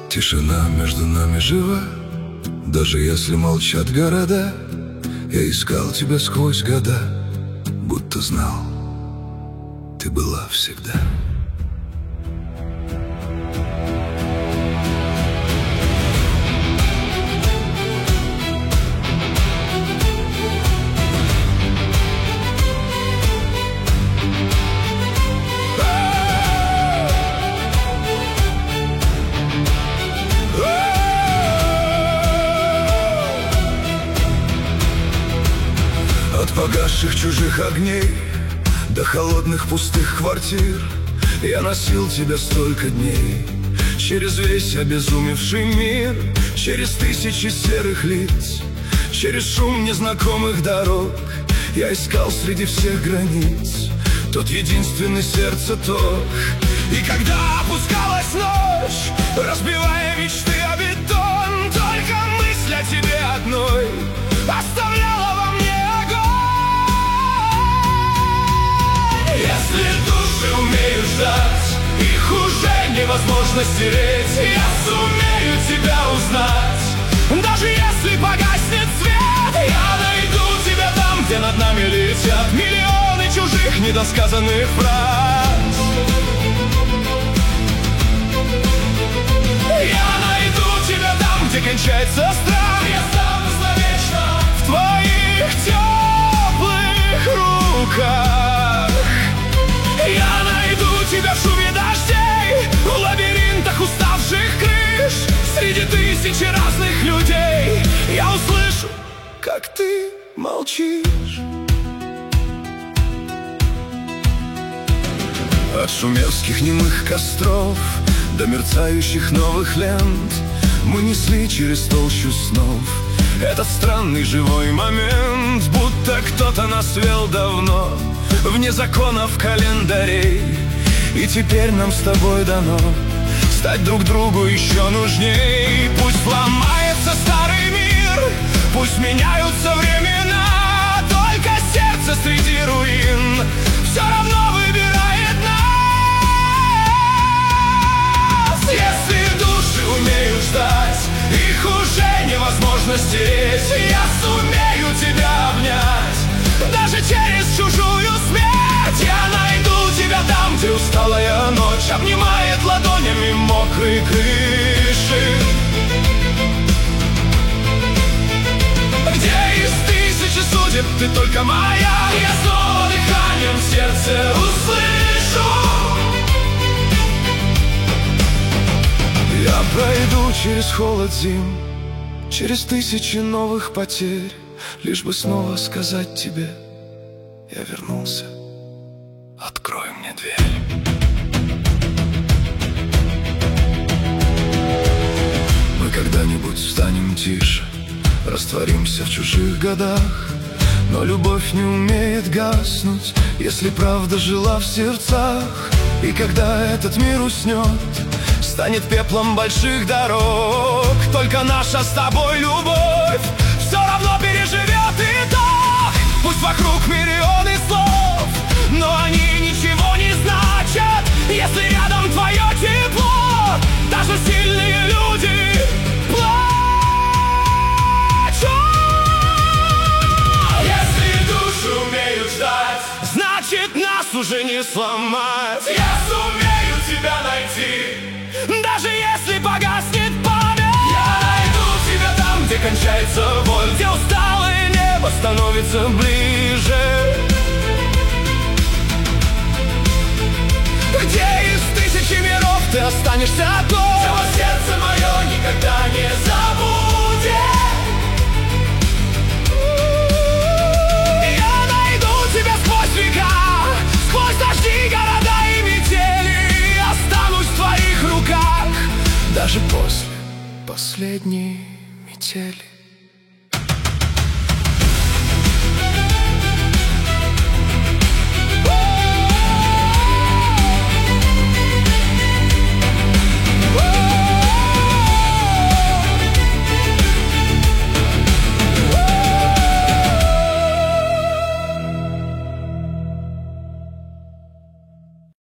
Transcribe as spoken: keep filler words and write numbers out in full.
Тишина между нами жива, даже если молчат города. Я искал тебя сквозь года, будто знал, ты была всегда. От погасших чужих огней до холодных пустых квартир я носил тебя столько дней. Через весь обезумевший мир, через тысячи серых лиц, через шум незнакомых дорог я искал среди всех границ тот единственный сердце ток. И когда опускалась ночь, разбивая мечты о бетон, только мысль о тебе одной оставляла во мне. Если души умеют ждать, их уже невозможно стереть. Я сумею тебя узнать, даже если погаснет свет. Я найду тебя там, где над нами летят миллионы чужих недосказанных фраз. Я найду тебя там, где кончается страх. Я стану навечно в твоих теплых руках. Я найду тебя в шуме дождей, в лабиринтах уставших крыш, среди тысячи разных людей. Я услышу, как ты молчишь. От шумерских немых костров до мерцающих новых лент мы несли через толщу снов этот странный живой момент, будто кто-то нас вел давно вне законов календарей. И теперь нам с тобой дано стать друг другу еще нужней. Пусть ломается старый мир, пусть меняются времена, только сердце среди руин все равно выбирает нас. Если души умеют ждать, их уже невозможно стереть. Я сумею тебя обнять, даже через чужую смерть. Я найду тебя там, где усталая ночь обнимает ладонями мокрые крыши, где из тысячи судеб ты только моя. Я снова дыханием в сердце услышу. Я пройду через холод зим, через тысячи новых потерь, лишь бы снова сказать тебе: я вернулся, открой мне дверь. Мы когда-нибудь станем тише, растворимся в чужих годах, но любовь не умеет гаснуть, если правда жила в сердцах. И когда этот мир уснет, станет пеплом больших дорог, только наша с тобой любовь все равно переживет итог. Пусть вокруг миллионы слов, но они ничего не значат, если рядом твое тепло. Даже сильные люди плачут. Если души умеют ждать, значит нас уже не сломать. Я сумею тебя найти, даже если погаснет память. Я найду тебя там, где кончается боль, где усталое небо становится ближе, где из тысячи миров ты останешься одной, чего сердце мое никогда не забудет. Я найду тебя сквозь века, сквозь дожди, города и метели. Останусь в твоих руках даже после последней метели.